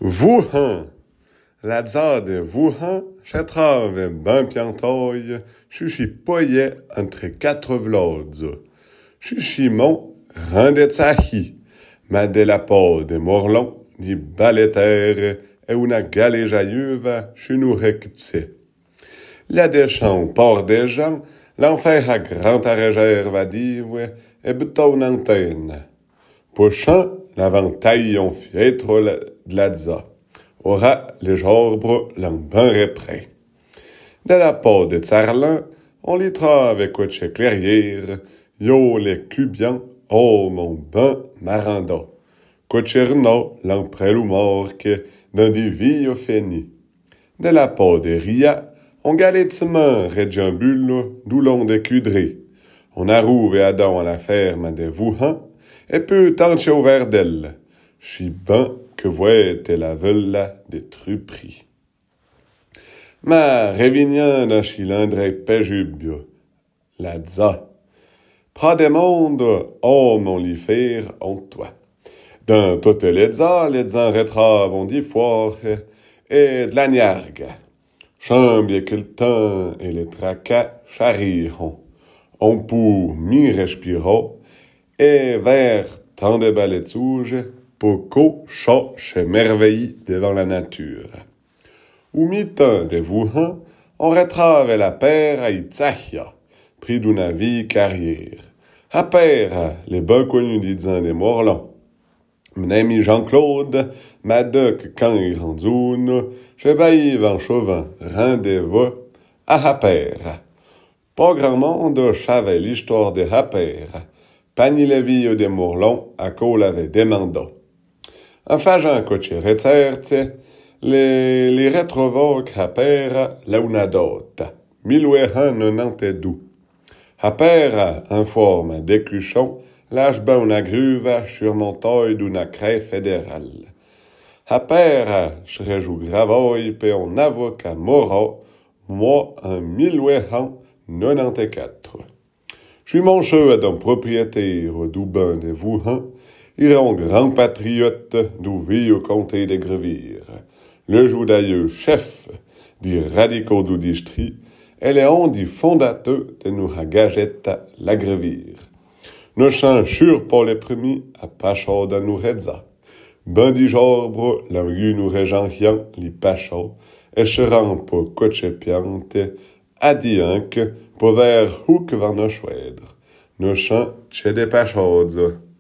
Wuhan! La de Wuhan, j'atrave ben piantoy, chuchi poye entre quatre vlods. Chuchi mon, rendet sahi, ma de la peau de morlon, di balleter, et una galéjaïuva, chunu rectse. La des champs, port des gens, l'enfer a grand arrégère va divre, et beton antenne. Pochant, l'avantaille on fietro de la za. Ora les arbres l'en ben reprès. De la peau de Tsarlan, on litra avec coche clairière, yo les cubians, oh mon ben maranda. Cocherno l'en prelou morque, d'un divio feni. De la peau de Ria, on galetsement régiambule, d'où l'on décudré. On arrouve et Adam à la ferme de Wuhan, et peu tant au vert d'elle. Chi ben que voit la vella des truperies. Ma révignan a chilindre péjubio, la za. Pra des mondes, homme on l'y faire en toi. Dans toutes les en retraves on dit foire, et de la niargue. Chambie que le temps et les tracas charriront. On pour mi-respirant, et vers tant de baletsouges, poco chat chez merveille devant la nature. Ou mi-temps de Wuhan, on retrave la paire à Itzahia, pris d'une vie carrière. À paire, les ben connus disant des morlans. Mon ami Jean-Claude m'a dit que quand il rendoune, je baïve en chauvin, rendez-vous à Hapère. Pas grand monde savait l'histoire de Hapère. Pani les villes des morlons à quoi l'avait demandé. En faisant coche recerte, les retrovoques Hapère launadota, 1892. Hapère, en forme d'écuchon, lâche ben una gruve sur montagne d'une crête fédérale. Hapère, je rejoue gravoy pe un avocat mora, moi en 1894. Je suis mon cheveu d'un propriétaire d'Aubin de Wuhan, il est un grand patriote d'où vit au comté de Grevire. Le joudailleux chef des radicaux du district, elle est un des fondateurs de nous gagette la Grevire. Nous chanchons pour les premiers à Pacha dans nous redza. Ben di jorbre, l'engu nous régenchiant li Pacha, et cheran pour coche piante, adianque, pour vers houk van nos chouèdre. Nos chants, chez des Pachauds.